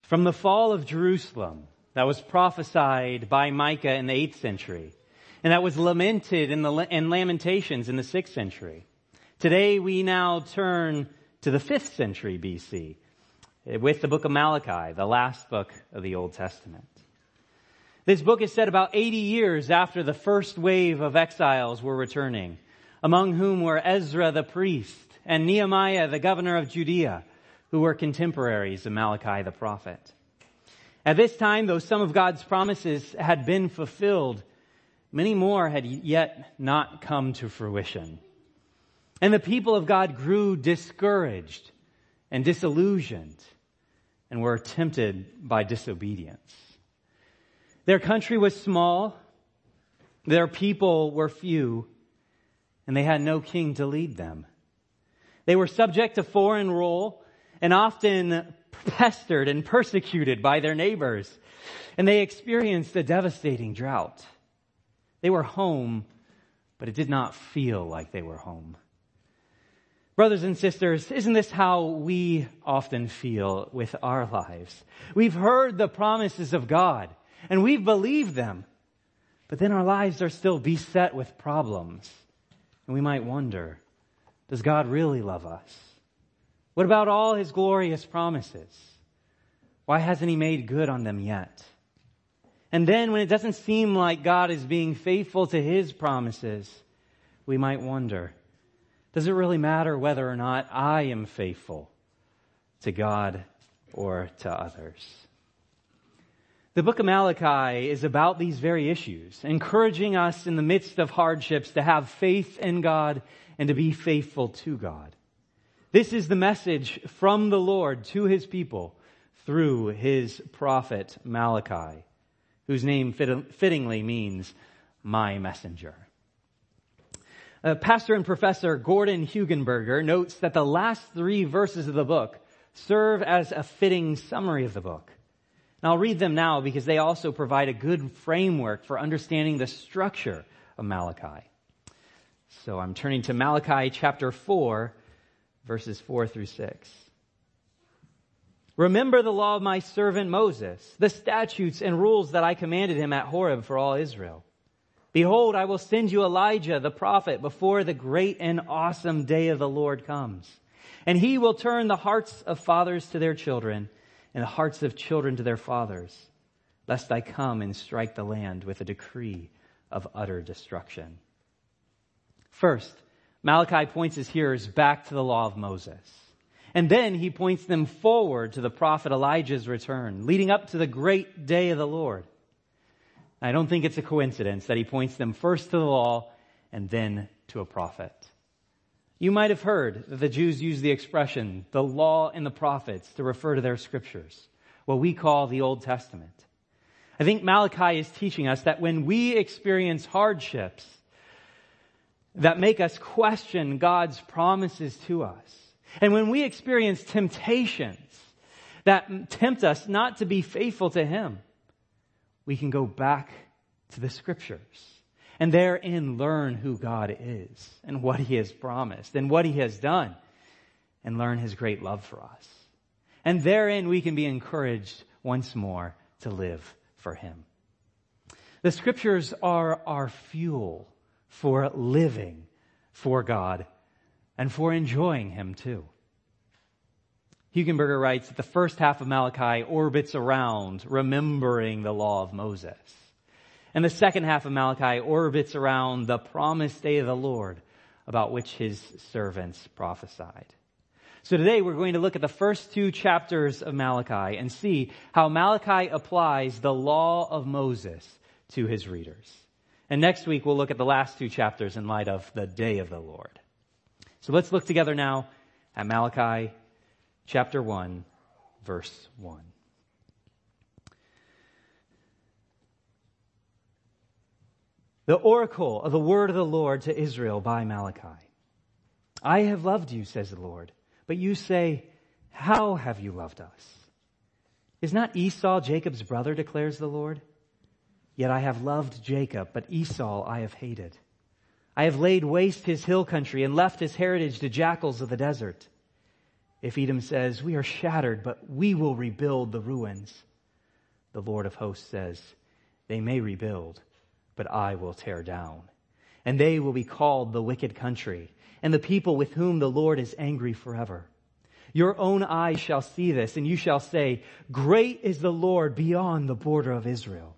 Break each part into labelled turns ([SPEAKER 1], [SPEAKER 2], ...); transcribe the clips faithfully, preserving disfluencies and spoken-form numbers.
[SPEAKER 1] From the fall of Jerusalem that was prophesied by Micah in the eighth century, and that was lamented in the in Lamentations in the sixth century. Today we now turn to the fifth century B C with the book of Malachi, the last book of the Old Testament. This book is set about eighty years after the first wave of exiles were returning, among whom were Ezra the priest and Nehemiah the governor of Judea, who were contemporaries of Malachi the prophet. At this time, though some of God's promises had been fulfilled, many more had yet not come to fruition. And the people of God grew discouraged and disillusioned and were tempted by disobedience. Their country was small, their people were few, and they had no king to lead them. They were subject to foreign rule and often pestered and persecuted by their neighbors, and they experienced a devastating drought. They were home, but it did not feel like they were home. Brothers and sisters, isn't this how we often feel with our lives? We've heard the promises of God, and we've believed them, but then our lives are still beset with problems, and we might wonder, does God really love us? What about all His glorious promises? Why hasn't He made good on them yet? And then when it doesn't seem like God is being faithful to His promises, we might wonder, does it really matter whether or not I am faithful to God or to others? The book of Malachi is about these very issues, encouraging us in the midst of hardships to have faith in God and to be faithful to God. This is the message from the Lord to His people through His prophet Malachi, whose name fit- fittingly means my messenger. Uh, Pastor and Professor Gordon Hugenberger notes that the last three verses of the book serve as a fitting summary of the book. And I'll read them now because they also provide a good framework for understanding the structure of Malachi. So I'm turning to Malachi chapter four, verses four through six. Remember the law of my servant Moses, the statutes and rules that I commanded him at Horeb for all Israel. Behold, I will send you Elijah the prophet before the great and awesome day of the Lord comes. And he will turn the hearts of fathers to their children and the hearts of children to their fathers, lest I come and strike the land with a decree of utter destruction. First, Malachi points his hearers back to the law of Moses. And then he points them forward to the prophet Elijah's return, leading up to the great day of the Lord. I don't think it's a coincidence that he points them first to the law and then to a prophet. You might have heard that the Jews use the expression, the law and the prophets, to refer to their scriptures, what we call the Old Testament. I think Malachi is teaching us that when we experience hardships that make us question God's promises to us, and when we experience temptations that tempt us not to be faithful to Him, we can go back to the Scriptures and therein learn who God is and what He has promised and what He has done and learn His great love for us. And therein we can be encouraged once more to live for Him. The Scriptures are our fuel for living for God and for enjoying Him too. Hugenberger writes that the first half of Malachi orbits around remembering the law of Moses. And the second half of Malachi orbits around the promised day of the Lord about which His servants prophesied. So today we're going to look at the first two chapters of Malachi and see how Malachi applies the law of Moses to his readers. And next week we'll look at the last two chapters in light of the day of the Lord. So let's look together now at Malachi chapter one, verse one. The oracle of the word of the Lord to Israel by Malachi. I have loved you, says the Lord. But you say, how have you loved us? Is not Esau Jacob's brother, declares the Lord? Yet I have loved Jacob, but Esau I have hated. I have laid waste his hill country and left his heritage to jackals of the desert. If Edom says, we are shattered, but we will rebuild the ruins, the Lord of hosts says, they may rebuild, but I will tear down. And they will be called the wicked country, and the people with whom the Lord is angry forever. Your own eyes shall see this, and you shall say, great is the Lord beyond the border of Israel.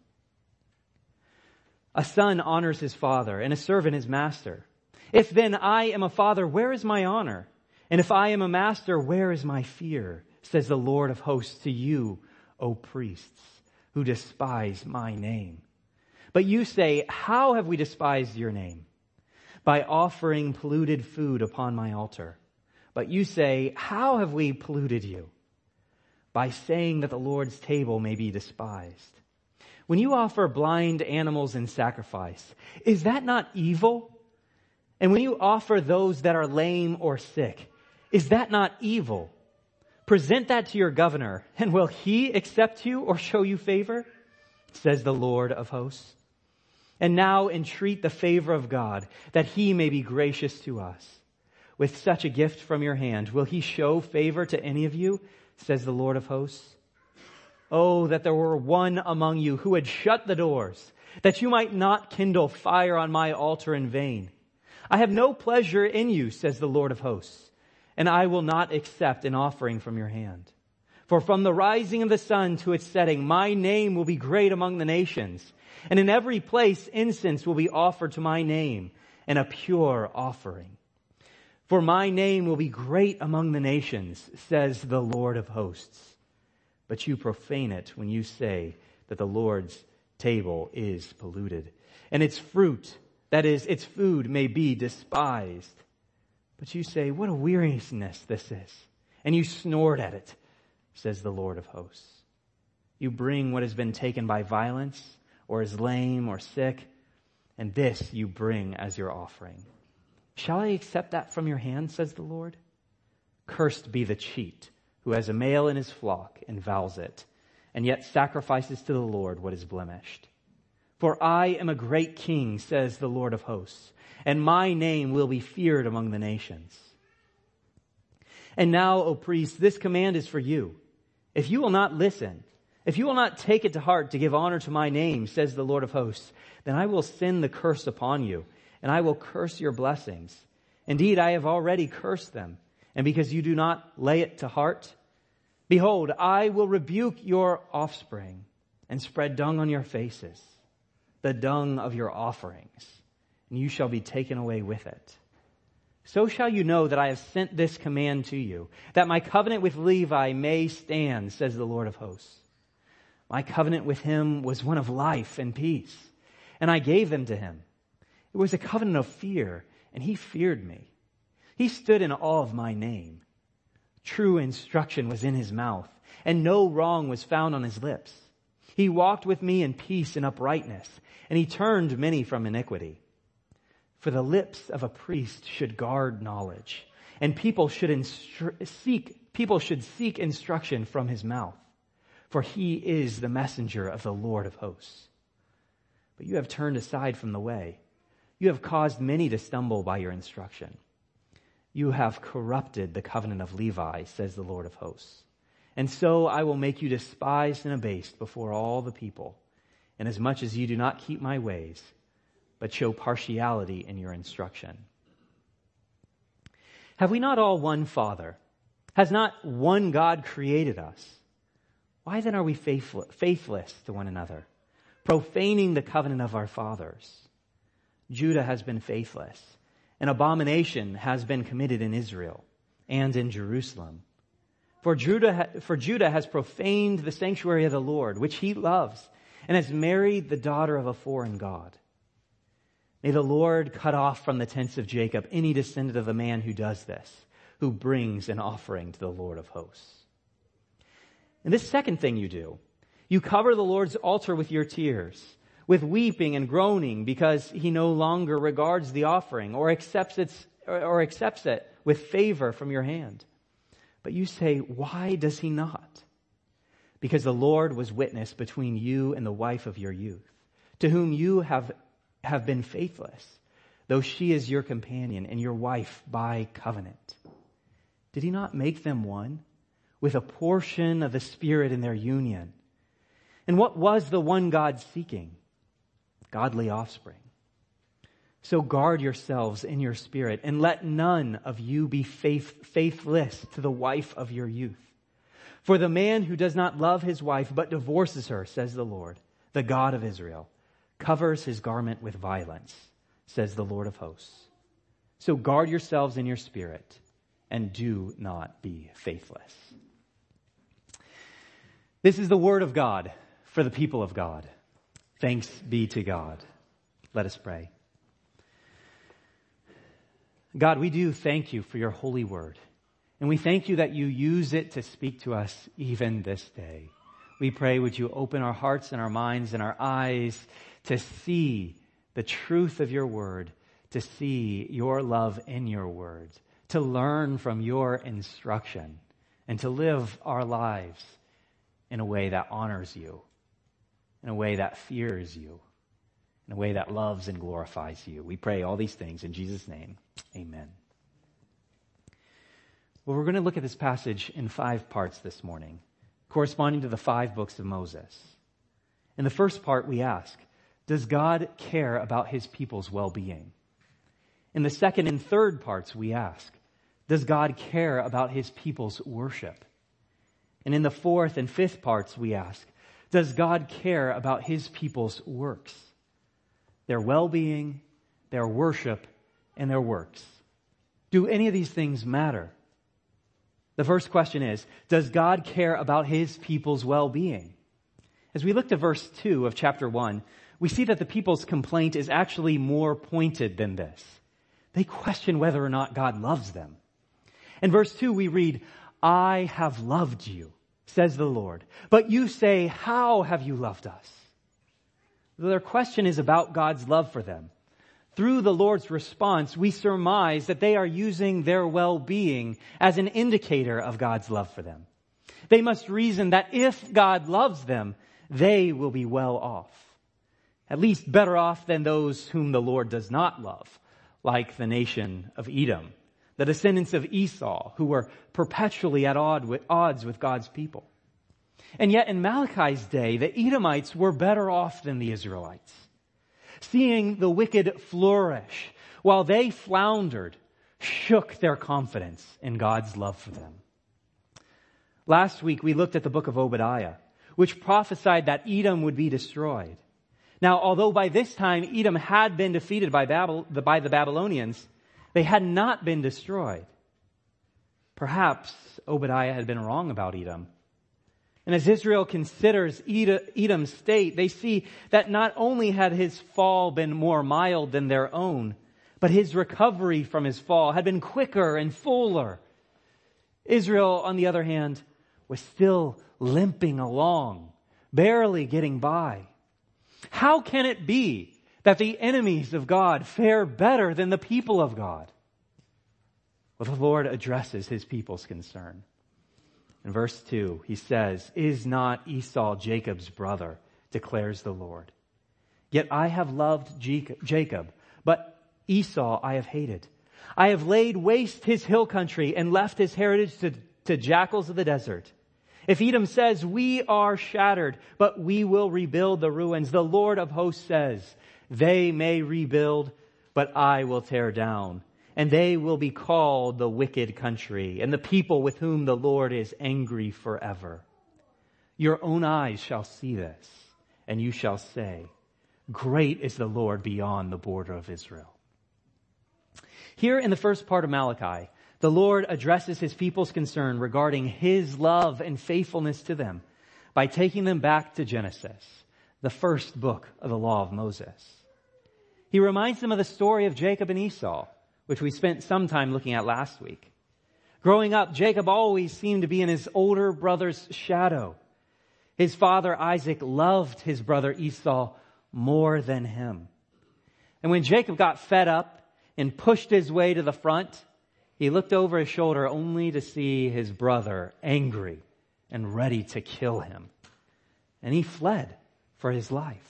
[SPEAKER 1] A son honors his father, and a servant his master. If then I am a father, where is my honor? And if I am a master, where is my fear? Says the Lord of hosts to you, O priests, who despise my name. But you say, how have we despised your name? By offering polluted food upon my altar. But you say, how have we polluted you? By saying that the Lord's table may be despised. When you offer blind animals in sacrifice, is that not evil? And when you offer those that are lame or sick, is that not evil? Present that to your governor, and will he accept you or show you favor? Says the Lord of hosts. And now entreat the favor of God, that he may be gracious to us. With such a gift from your hand, will he show favor to any of you? Says the Lord of hosts. Oh, that there were one among you who had shut the doors, that you might not kindle fire on my altar in vain. I have no pleasure in you, says the Lord of hosts, and I will not accept an offering from your hand. For from the rising of the sun to its setting, my name will be great among the nations, and in every place incense will be offered to my name, and a pure offering. For my name will be great among the nations, says the Lord of hosts. But you profane it when you say that the Lord's table is polluted, and its fruit, that is, its food, may be despised. But you say, what a weariness this is, and you snort at it, says the Lord of hosts. You bring what has been taken by violence, or is lame or sick, and this you bring as your offering. Shall I accept that from your hand, says the Lord? Cursed be the cheat who has a male in his flock and vows it, and yet sacrifices to the Lord what is blemished. For I am a great king, says the Lord of hosts, and my name will be feared among the nations. And now, O priests, this command is for you. If you will not listen, if you will not take it to heart to give honor to my name, says the Lord of hosts, then I will send the curse upon you, and I will curse your blessings. Indeed, I have already cursed them. And because you do not lay it to heart, behold, I will rebuke your offspring and spread dung on your faces, the dung of your offerings, and you shall be taken away with it. So shall you know that I have sent this command to you, that my covenant with Levi may stand, says the Lord of hosts. My covenant with him was one of life and peace, and I gave them to him. It was a covenant of fear, and he feared me. He stood in awe of my name. True instruction was in his mouth, and no wrong was found on his lips. He walked with me in peace and uprightness, and he turned many from iniquity. For the lips of a priest should guard knowledge, and people should instru- seek people should seek instruction from his mouth. For he is the messenger of the Lord of hosts. But you have turned aside from the way. You have caused many to stumble by your instruction. You have corrupted the covenant of Levi, says the Lord of hosts. And so I will make you despised and abased before all the people, inasmuch as you do not keep my ways, but show partiality in your instruction. Have we not all one Father? Has not one God created us? Why then are we faithful, faithless to one another, profaning the covenant of our fathers? Judah has been faithless. An abomination has been committed in Israel and in Jerusalem. For Judah, for Judah has profaned the sanctuary of the Lord, which he loves, and has married the daughter of a foreign god. May the Lord cut off from the tents of Jacob any descendant of the man who does this, who brings an offering to the Lord of hosts. And this second thing you do, you cover the Lord's altar with your tears, with weeping and groaning, because he no longer regards the offering or accepts it, or accepts it with favor from your hand. But you say, why does he not? Because the Lord was witness between you and the wife of your youth, to whom you have, have been faithless, though she is your companion and your wife by covenant. Did he not make them one, with a portion of the Spirit in their union? And what was the one God seeking? Godly offspring. So guard yourselves in your spirit, and let none of you be faith, faithless to the wife of your youth. For the man who does not love his wife but divorces her, says the Lord, the God of Israel, covers his garment with violence, says the Lord of hosts. So guard yourselves in your spirit, and do not be faithless. This is the word of God for the people of God. Thanks be to God. Let us pray. God, we do thank you for your holy word. And we thank you that you use it to speak to us even this day. We pray, would you open our hearts and our minds and our eyes to see the truth of your word, to see your love in your words, to learn from your instruction, and to live our lives in a way that honors you, in a way that fears you, in a way that loves and glorifies you. We pray all these things in Jesus' name. Amen. Well, we're going to look at this passage in five parts this morning, corresponding to the five books of Moses. In the first part, we ask, does God care about his people's well-being? In the second and third parts, we ask, does God care about his people's worship? And in the fourth and fifth parts, we ask, does God care about his people's works? Their well-being, their worship, and their works. Do any of these things matter? The first question is, does God care about his people's well-being? As we look to verse two of chapter one, we see that the people's complaint is actually more pointed than this. They question whether or not God loves them. In verse two, we read, I have loved you, says the Lord. But you say, how have you loved us? Their question is about God's love for them. Through the Lord's response, we surmise that they are using their well-being as an indicator of God's love for them. They must reason that if God loves them, they will be well off. At least better off than those whom the Lord does not love, like the nation of Edom, the descendants of Esau, who were perpetually at odds with God's people. And yet in Malachi's day, the Edomites were better off than the Israelites. Seeing the wicked flourish while they floundered shook their confidence in God's love for them. Last week, we looked at the book of Obadiah, which prophesied that Edom would be destroyed. Now, although by this time Edom had been defeated by, Babel, by the Babylonians, they had not been destroyed. Perhaps Obadiah had been wrong about Edom. And as Israel considers Edom's state, they see that not only had his fall been more mild than their own, but his recovery from his fall had been quicker and fuller. Israel, on the other hand, was still limping along, barely getting by. How can it be that the enemies of God fare better than the people of God? Well, the Lord addresses his people's concern. In verse two, he says, is not Esau Jacob's brother, declares the Lord. Yet I have loved Jacob, but Esau I have hated. I have laid waste his hill country and left his heritage to, to jackals of the desert. If Edom says, we are shattered, but we will rebuild the ruins, the Lord of hosts says, they may rebuild, but I will tear down. And they will be called the wicked country, and the people with whom the Lord is angry forever. Your own eyes shall see this, and you shall say, great is the Lord beyond the border of Israel. Here in the first part of Malachi, the Lord addresses his people's concern regarding his love and faithfulness to them by taking them back to Genesis, the first book of the law of Moses. He reminds them of the story of Jacob and Esau, which we spent some time looking at last week. Growing up, Jacob always seemed to be in his older brother's shadow. His father Isaac loved his brother Esau more than him. And when Jacob got fed up and pushed his way to the front, he looked over his shoulder only to see his brother angry and ready to kill him. And he fled for his life.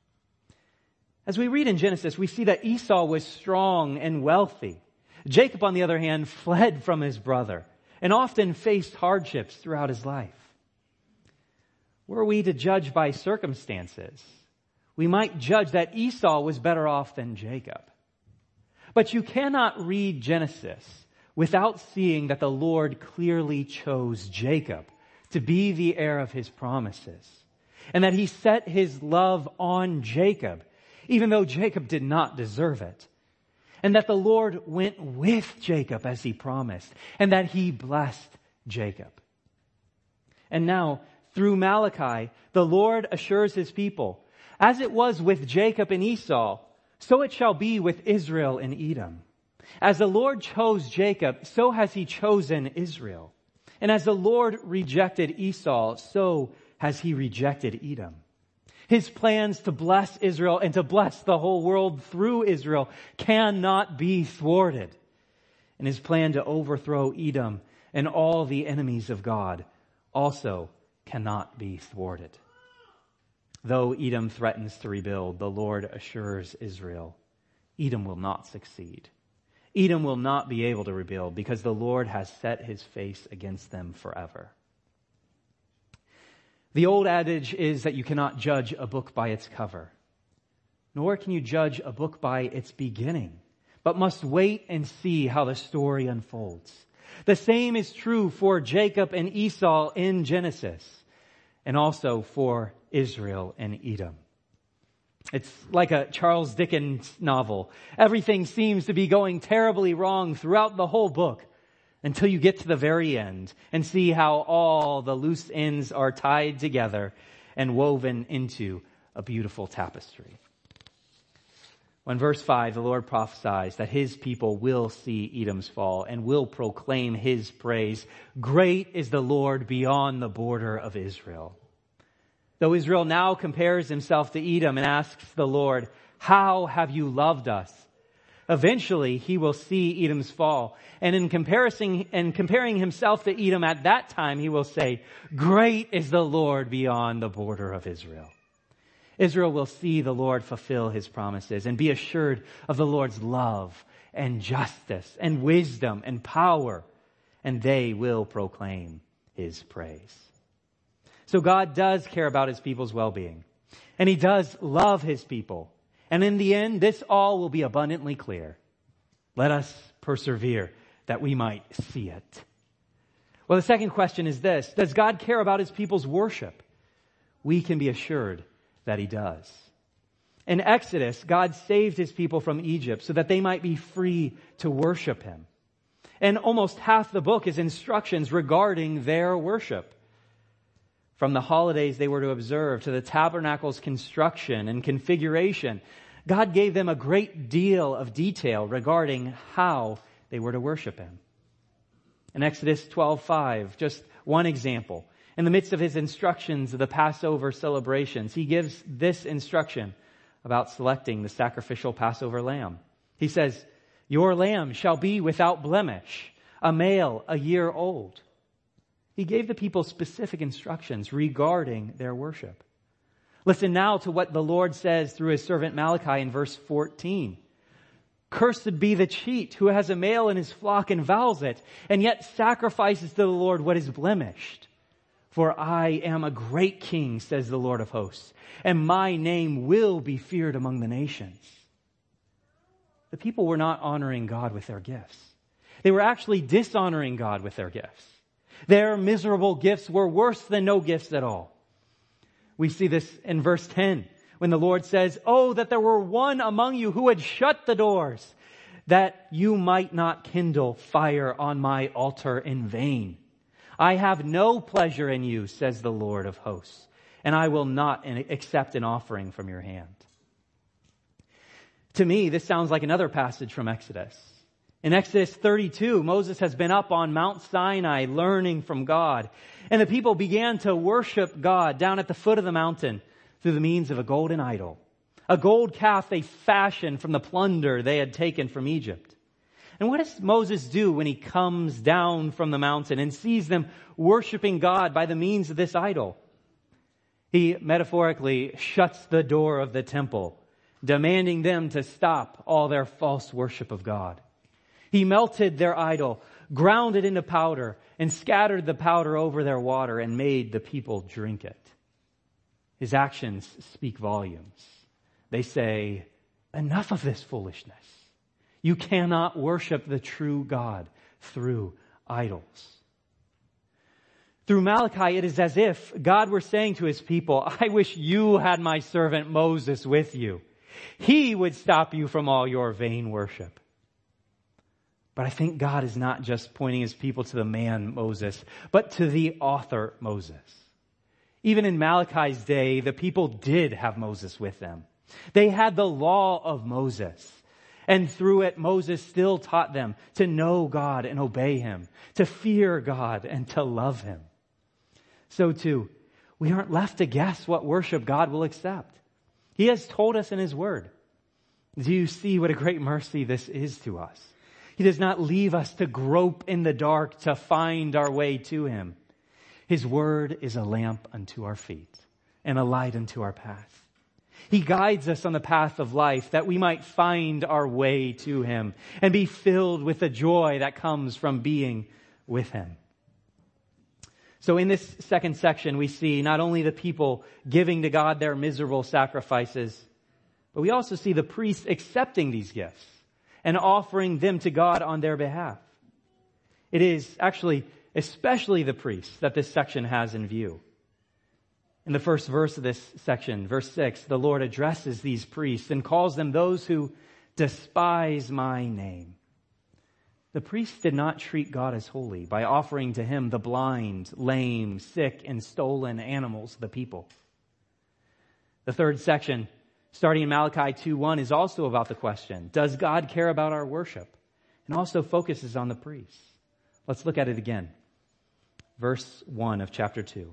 [SPEAKER 1] As we read in Genesis, we see that Esau was strong and wealthy. Jacob, on the other hand, fled from his brother and often faced hardships throughout his life. Were we to judge by circumstances, we might judge that Esau was better off than Jacob. But you cannot read Genesis without seeing that the Lord clearly chose Jacob to be the heir of his promises, and that he set his love on Jacob, even though Jacob did not deserve it, and that the Lord went with Jacob as he promised, and that he blessed Jacob. And now, through Malachi, the Lord assures his people, as it was with Jacob and Esau, so it shall be with Israel and Edom. As the Lord chose Jacob, so has he chosen Israel. And as the Lord rejected Esau, so has he rejected Edom. His plans to bless Israel and to bless the whole world through Israel cannot be thwarted. And his plan to overthrow Edom and all the enemies of God also cannot be thwarted. Though Edom threatens to rebuild, the Lord assures Israel, Edom will not succeed. Edom will not be able to rebuild because the Lord has set his face against them forever. The old adage is that you cannot judge a book by its cover, nor can you judge a book by its beginning, but must wait and see how the story unfolds. The same is true for Jacob and Esau in Genesis, and also for Israel and Edom. It's like a Charles Dickens novel. Everything seems to be going terribly wrong throughout the whole book until you get to the very end and see how all the loose ends are tied together and woven into a beautiful tapestry. When verse five, the Lord prophesies that his people will see Edom's fall and will proclaim his praise. Great is the Lord beyond the border of Israel. Though Israel now compares himself to Edom and asks the Lord, how have you loved us? Eventually, he will see Edom's fall. And in comparison, and comparing himself to Edom at that time, he will say, great is the Lord beyond the border of Israel. Israel will see the Lord fulfill his promises and be assured of the Lord's love and justice and wisdom and power, and they will proclaim his praise. So God does care about his people's well-being, and he does love his people. And in the end, this all will be abundantly clear. Let us persevere that we might see it. Well, the second question is this: does God care about his people's worship? We can be assured that he does. In Exodus, God saved his people from Egypt so that they might be free to worship him. And almost half the book is instructions regarding their worship. From the holidays they were to observe to the tabernacle's construction and configuration, God gave them a great deal of detail regarding how they were to worship him. In Exodus twelve five, just one example, in the midst of his instructions of the Passover celebrations, he gives this instruction about selecting the sacrificial Passover lamb. He says, your lamb shall be without blemish, a male a year old. He gave the people specific instructions regarding their worship. Listen now to what the Lord says through his servant Malachi in verse fourteen. Cursed be the cheat who has a male in his flock and vows it, and yet sacrifices to the Lord what is blemished. For I am a great king, says the Lord of hosts, and my name will be feared among the nations. The people were not honoring God with their gifts. They were actually dishonoring God with their gifts. Their miserable gifts were worse than no gifts at all. We see this in verse ten, when the Lord says, oh, that there were one among you who would shut the doors, that you might not kindle fire on my altar in vain. I have no pleasure in you, says the Lord of hosts, and I will not accept an offering from your hand. To me, this sounds like another passage from Exodus. In Exodus thirty-two, Moses has been up on Mount Sinai learning from God. And the people began to worship God down at the foot of the mountain through the means of a golden idol. A gold calf they fashioned from the plunder they had taken from Egypt. And what does Moses do when he comes down from the mountain and sees them worshiping God by the means of this idol? He metaphorically shuts the door of the temple, demanding them to stop all their false worship of God. He melted their idol, ground it into powder, and scattered the powder over their water and made the people drink it. His actions speak volumes. They say, enough of this foolishness. You cannot worship the true God through idols. Through Malachi, it is as if God were saying to his people, I wish you had my servant Moses with you. He would stop you from all your vain worship. But I think God is not just pointing his people to the man Moses, but to the author Moses. Even in Malachi's day, the people did have Moses with them. They had the law of Moses. And through it, Moses still taught them to know God and obey him, to fear God and to love him. So too, we aren't left to guess what worship God will accept. He has told us in his word. Do you see what a great mercy this is to us? He does not leave us to grope in the dark to find our way to him. His word is a lamp unto our feet and a light unto our path. He guides us on the path of life that we might find our way to him and be filled with the joy that comes from being with him. So in this second section, we see not only the people giving to God their miserable sacrifices, but we also see the priests accepting these gifts and offering them to God on their behalf. It is actually especially the priests that this section has in view. In the first verse of this section, verse six, the Lord addresses these priests and calls them those who despise my name. The priests did not treat God as holy by offering to him the blind, lame, sick, and stolen animals of the people. The third section, starting in Malachi two one, is also about the question, does God care about our worship? And also focuses on the priests. Let's look at it again. Verse one of chapter two.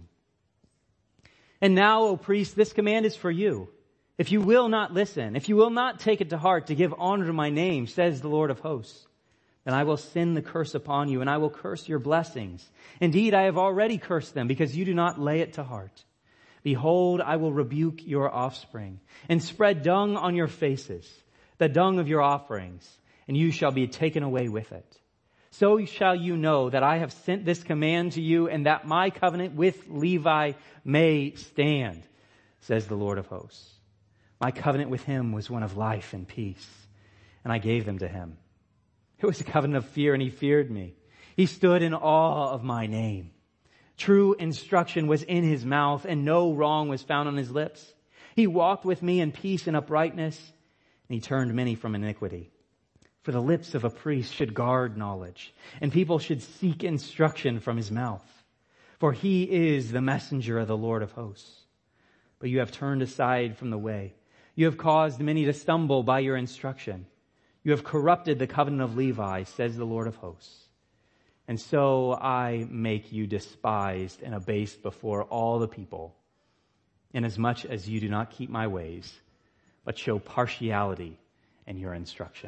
[SPEAKER 1] And now, O priest, this command is for you. If you will not listen, if you will not take it to heart to give honor to my name, says the Lord of hosts, then I will send the curse upon you, and I will curse your blessings. Indeed, I have already cursed them, because you do not lay it to heart. Behold, I will rebuke your offspring, and spread dung on your faces, the dung of your offerings, and you shall be taken away with it. So shall you know that I have sent this command to you, and that my covenant with Levi may stand, says the Lord of hosts. My covenant with him was one of life and peace, and I gave them to him. It was a covenant of fear, and he feared me. He stood in awe of my name. True instruction was in his mouth, and no wrong was found on his lips. He walked with me in peace and uprightness, and he turned many from iniquity. For the lips of a priest should guard knowledge, and people should seek instruction from his mouth. For he is the messenger of the Lord of hosts. But you have turned aside from the way. You have caused many to stumble by your instruction. You have corrupted the covenant of Levi, says the Lord of hosts. And so I make you despised and abased before all the people, inasmuch as you do not keep my ways, but show partiality in your instruction.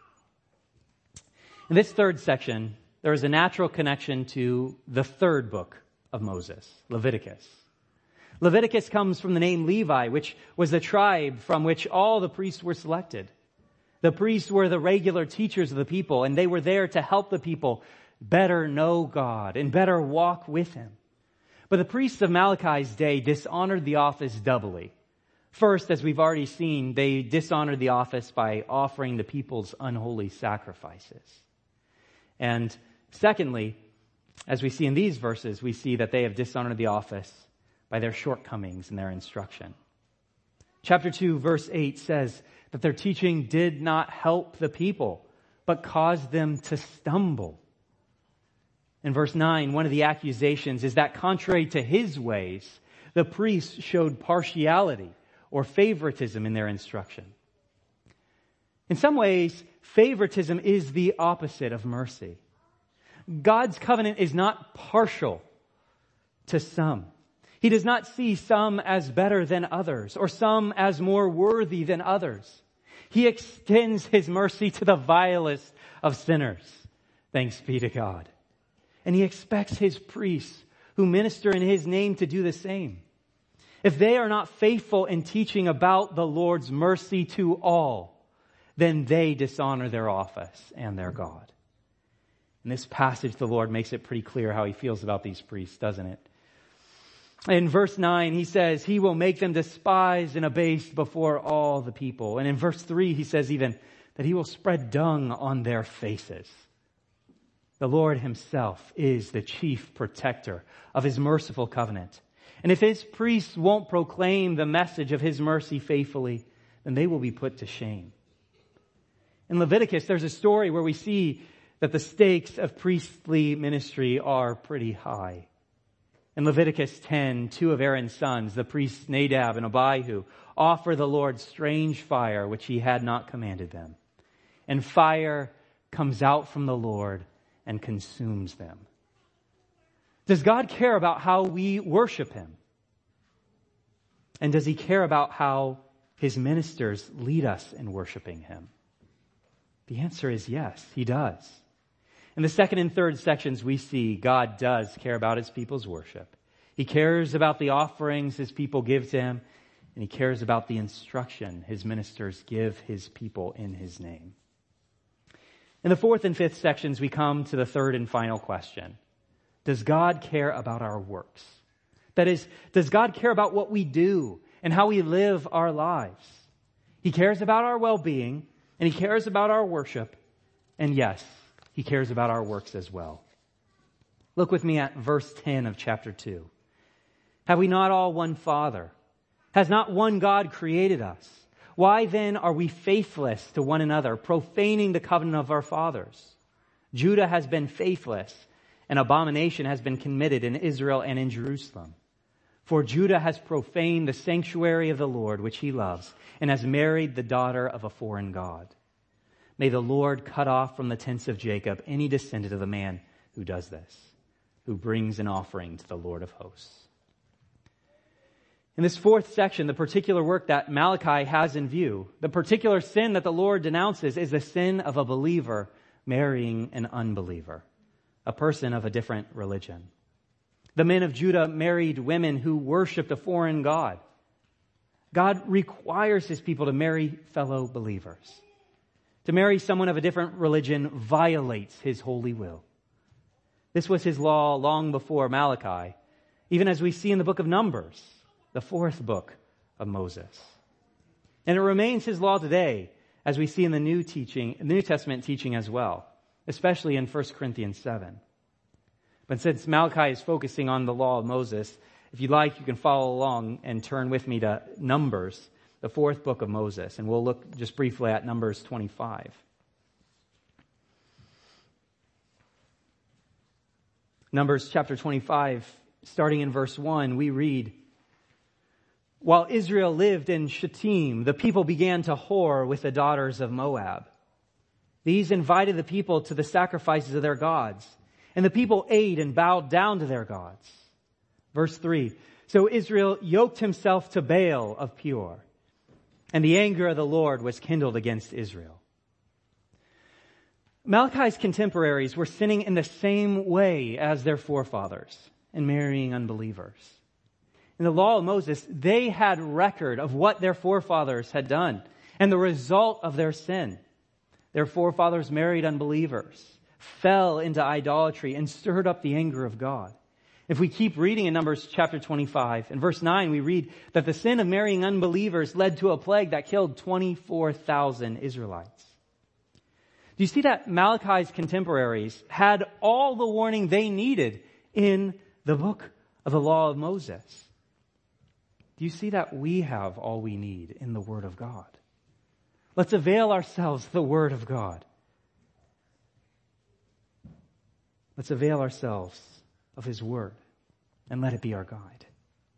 [SPEAKER 1] In this third section, there is a natural connection to the third book of Moses, Leviticus. Leviticus comes from the name Levi, which was the tribe from which all the priests were selected. The priests were the regular teachers of the people, and they were there to help the people better know God and better walk with him. But the priests of Malachi's day dishonored the office doubly. First, as we've already seen, they dishonored the office by offering the people's unholy sacrifices. And secondly, as we see in these verses, we see that they have dishonored the office by their shortcomings in their instruction. Chapter two, verse eight says that their teaching did not help the people, but caused them to stumble. In verse nine, one of the accusations is that contrary to his ways, the priests showed partiality or favoritism in their instruction. In some ways, favoritism is the opposite of mercy. God's covenant is not partial to some. He does not see some as better than others or some as more worthy than others. He extends his mercy to the vilest of sinners. Thanks be to God. And he expects his priests who minister in his name to do the same. If they are not faithful in teaching about the Lord's mercy to all, then they dishonor their office and their God. In this passage, the Lord makes it pretty clear how he feels about these priests, doesn't it? In verse nine, he says, he will make them despised and abased before all the people. And in verse three, he says even that he will spread dung on their faces. The Lord himself is the chief protector of his merciful covenant. And if his priests won't proclaim the message of his mercy faithfully, then they will be put to shame. In Leviticus, there's a story where we see that the stakes of priestly ministry are pretty high. In Leviticus ten, two of Aaron's sons, the priests Nadab and Abihu, offer the Lord strange fire which he had not commanded them. And fire comes out from the Lord and consumes them. Does God care about how we worship him? And does he care about how his ministers lead us in worshiping him? The answer is yes, he does. In the second and third sections, we see God does care about his people's worship. He cares about the offerings his people give to him, and he cares about the instruction his ministers give his people in his name. In the fourth and fifth sections, we come to the third and final question. Does God care about our works? That is, does God care about what we do and how we live our lives? He cares about our well-being, and he cares about our worship, and yes, he cares about our works as well. Look with me at verse ten of chapter two. Have we not all one Father? Has not one God created us? Why then are we faithless to one another, profaning the covenant of our fathers? Judah has been faithless, and abomination has been committed in Israel and in Jerusalem. For Judah has profaned the sanctuary of the Lord, which he loves, and has married the daughter of a foreign god. May the Lord cut off from the tents of Jacob any descendant of the man who does this, who brings an offering to the Lord of hosts. In this fourth section, the particular work that Malachi has in view, the particular sin that the Lord denounces is the sin of a believer marrying an unbeliever, a person of a different religion. The men of Judah married women who worshiped a foreign god. God requires his people to marry fellow believers. To marry someone of a different religion violates his holy will. This was his law long before Malachi, even as we see in the book of Numbers, the fourth book of Moses. And it remains his law today, as we see in the New teaching, the New Testament teaching as well, especially in First Corinthians seven. But since Malachi is focusing on the law of Moses, if you'd like, you can follow along and turn with me to Numbers, the fourth book of Moses, and we'll look just briefly at Numbers twenty-five. Numbers chapter twenty-five, starting in verse one, we read, while Israel lived in Shittim, the people began to whore with the daughters of Moab. These invited the people to the sacrifices of their gods, and the people ate and bowed down to their gods. Verse three, so Israel yoked himself to Baal of Peor, and the anger of the Lord was kindled against Israel. Malachi's contemporaries were sinning in the same way as their forefathers and marrying unbelievers. In the law of Moses, they had record of what their forefathers had done and the result of their sin. Their forefathers married unbelievers, fell into idolatry, and stirred up the anger of God. If we keep reading in Numbers chapter twenty-five, in verse nine, we read that the sin of marrying unbelievers led to a plague that killed twenty-four thousand Israelites. Do you see that Malachi's contemporaries had all the warning they needed in the book of the law of Moses? Do you see that we have all we need in the Word of God? Let's avail ourselves of the Word of God. Let's avail ourselves of His Word and let it be our guide.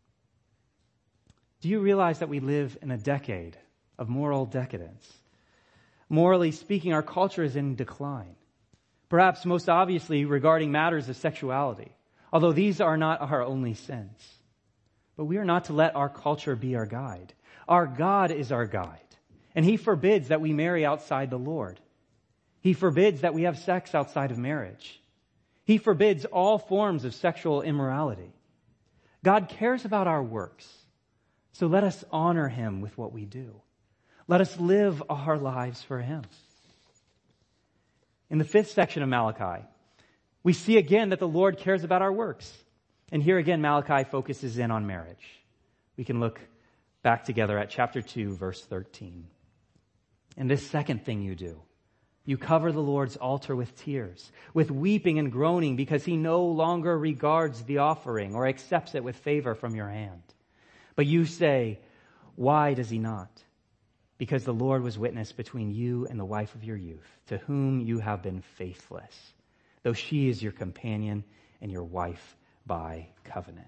[SPEAKER 1] Do you realize that we live in a decade of moral decadence? Morally speaking, our culture is in decline. Perhaps most obviously regarding matters of sexuality, although these are not our only sins. But we are not to let our culture be our guide. Our God is our guide, and He forbids that we marry outside the Lord. He forbids that we have sex outside of marriage. He forbids all forms of sexual immorality. God cares about our works, so let us honor Him with what we do. Let us live our lives for Him. In the fifth section of Malachi, we see again that the Lord cares about our works. And here again, Malachi focuses in on marriage. We can look back together at chapter two, verse thirteen. And this second thing you do, you cover the Lord's altar with tears, with weeping and groaning, because he no longer regards the offering or accepts it with favor from your hand. But you say, why does he not? Because the Lord was witness between you and the wife of your youth, to whom you have been faithless, though she is your companion and your wife by covenant.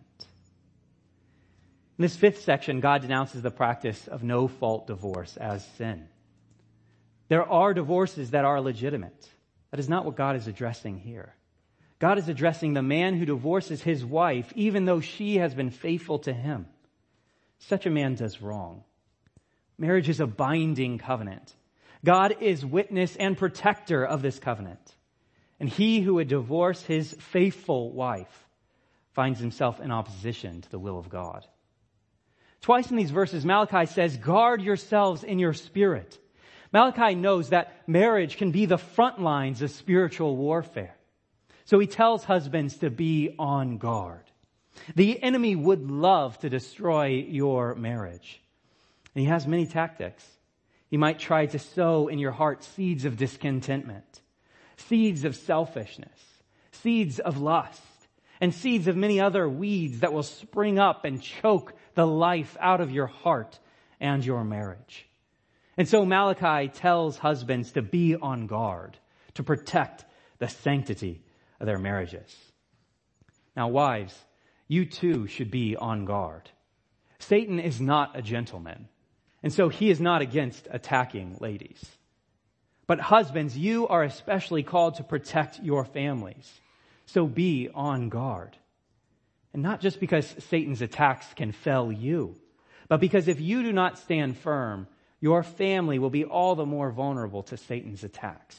[SPEAKER 1] In this fifth section, God denounces the practice of no-fault divorce as sin. There are divorces that are legitimate. That is not what God is addressing here. God is addressing the man who divorces his wife even though she has been faithful to him. Such a man does wrong. Marriage is a binding covenant. God is witness and protector of this covenant. And he who would divorce his faithful wife finds himself in opposition to the will of God. Twice in these verses, Malachi says, guard yourselves in your spirit. Malachi knows that marriage can be the front lines of spiritual warfare. So he tells husbands to be on guard. The enemy would love to destroy your marriage. And he has many tactics. He might try to sow in your heart seeds of discontentment, seeds of selfishness, seeds of lust, and seeds of many other weeds that will spring up and choke the life out of your heart and your marriage. And so Malachi tells husbands to be on guard, to protect the sanctity of their marriages. Now, wives, you too should be on guard. Satan is not a gentleman, and so he is not against attacking ladies. But husbands, you are especially called to protect your families. So be on guard. And not just because Satan's attacks can fell you, but because if you do not stand firm, your family will be all the more vulnerable to Satan's attacks.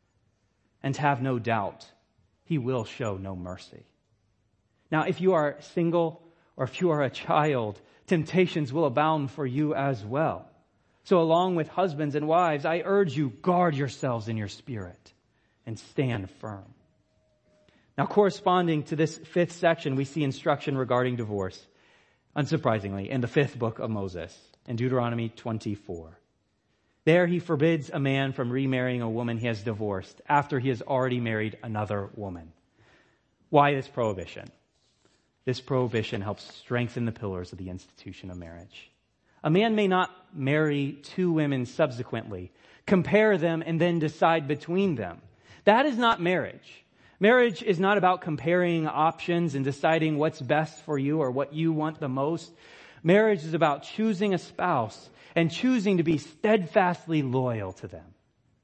[SPEAKER 1] And have no doubt, he will show no mercy. Now, if you are single or if you are a child, temptations will abound for you as well. So along with husbands and wives, I urge you, guard yourselves in your spirit and stand firm. Now, corresponding to this fifth section, we see instruction regarding divorce, unsurprisingly, in the fifth book of Moses, in Deuteronomy twenty-four. There he forbids a man from remarrying a woman he has divorced after he has already married another woman. Why this prohibition? This prohibition helps strengthen the pillars of the institution of marriage. A man may not marry two women subsequently, compare them, and then decide between them. That is not marriage. Marriage is not about comparing options and deciding what's best for you or what you want the most. Marriage is about choosing a spouse and choosing to be steadfastly loyal to them.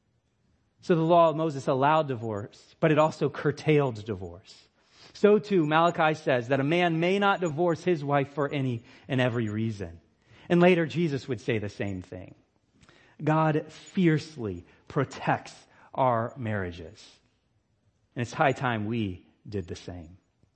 [SPEAKER 1] So the law of Moses allowed divorce, but it also curtailed divorce. So too, Malachi says that a man may not divorce his wife for any and every reason. And later, Jesus would say the same thing. God fiercely protects our marriages. And it's high time we did the same.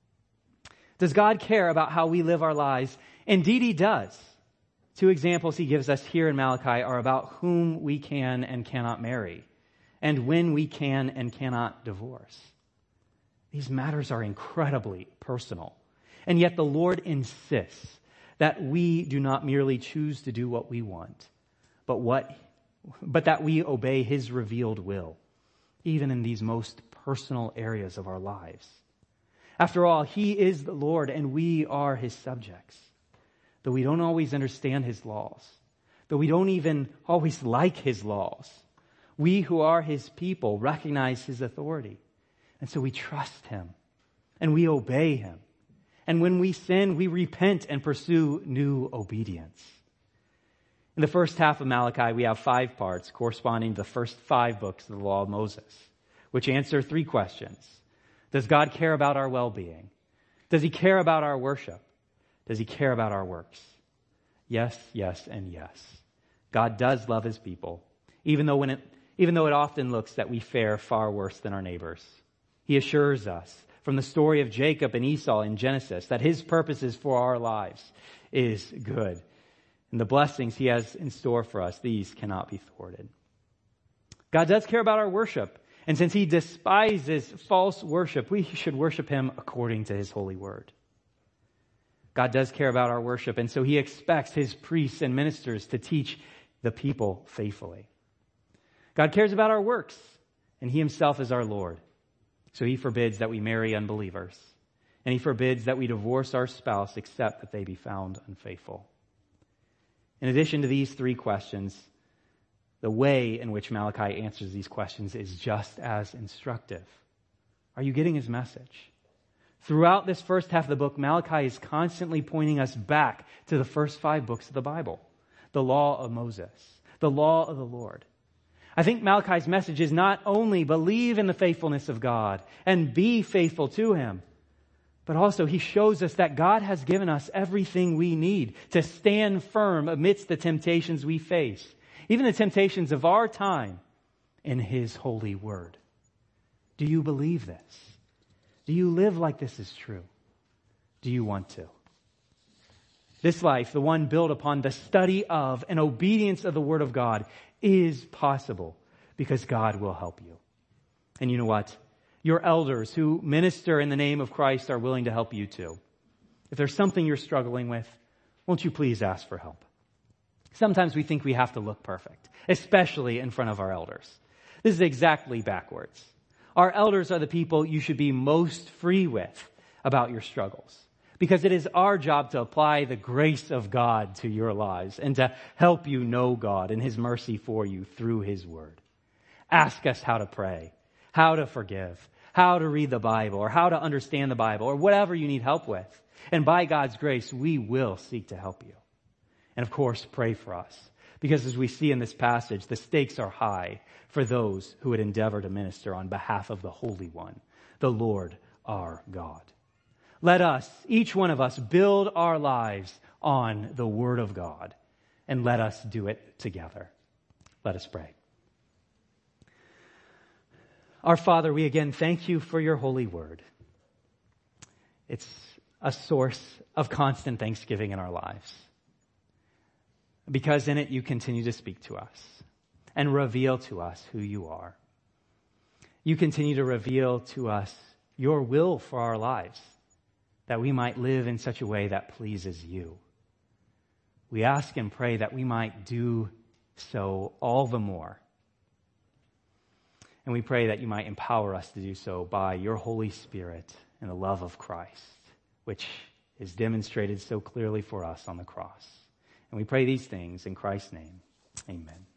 [SPEAKER 1] Does God care about how we live our lives? Indeed, he does. Two examples he gives us here in Malachi are about whom we can and cannot marry, and when we can and cannot divorce. These matters are incredibly personal. And yet the Lord insists that we do not merely choose to do what we want, but what, but that we obey his revealed will, even in these most personal areas of our lives. After all, he is the Lord and we are his subjects. Though we don't always understand his laws, though we don't even always like his laws, we who are his people recognize his authority. And so we trust him and we obey him. And when we sin, we repent and pursue new obedience. In the first half of Malachi, we have five parts corresponding to the first five books of the law of Moses, which answer three questions. Does God care about our well-being? Does he care about our worship? Does he care about our works? Yes, yes, and yes. God does love his people, even though when it, even though it often looks that we fare far worse than our neighbors. He assures us from the story of Jacob and Esau in Genesis that his purposes for our lives is good. And the blessings he has in store for us, these cannot be thwarted. God does care about our worship. And since he despises false worship, we should worship him according to his holy word. God does care about our worship, and so he expects his priests and ministers to teach the people faithfully. God cares about our works, and he himself is our Lord. So he forbids that we marry unbelievers, and he forbids that we divorce our spouse except that they be found unfaithful. In addition to these three questions, the way in which Malachi answers these questions is just as instructive. Are you getting his message? Throughout this first half of the book, Malachi is constantly pointing us back to the first five books of the Bible. The law of Moses, the law of the Lord. I think Malachi's message is not only believe in the faithfulness of God and be faithful to him, but also he shows us that God has given us everything we need to stand firm amidst the temptations we face, even the temptations of our time, in his holy word. Do you believe this? Do you live like this is true? Do you want to? This life, the one built upon the study of and obedience of the Word of God, is possible because God will help you. And you know what? Your elders who minister in the name of Christ are willing to help you too. If there's something you're struggling with, won't you please ask for help? Sometimes we think we have to look perfect, especially in front of our elders. This is exactly backwards. Our elders are the people you should be most free with about your struggles, because it is our job to apply the grace of God to your lives and to help you know God and his mercy for you through his word. Ask us how to pray, how to forgive, how to read the Bible, or how to understand the Bible, or whatever you need help with. And by God's grace, we will seek to help you. And of course, pray for us, because as we see in this passage, the stakes are high for those who would endeavor to minister on behalf of the Holy One, the Lord our God. Let us, each one of us, build our lives on the Word of God, and let us do it together. Let us pray. Our Father, we again thank you for your holy word. It's a source of constant thanksgiving in our lives, because in it you continue to speak to us and reveal to us who you are. You continue to reveal to us your will for our lives, that we might live in such a way that pleases you. We ask and pray that we might do so all the more. And we pray that you might empower us to do so by your Holy Spirit and the love of Christ, which is demonstrated so clearly for us on the cross. And we pray these things in Christ's name. Amen.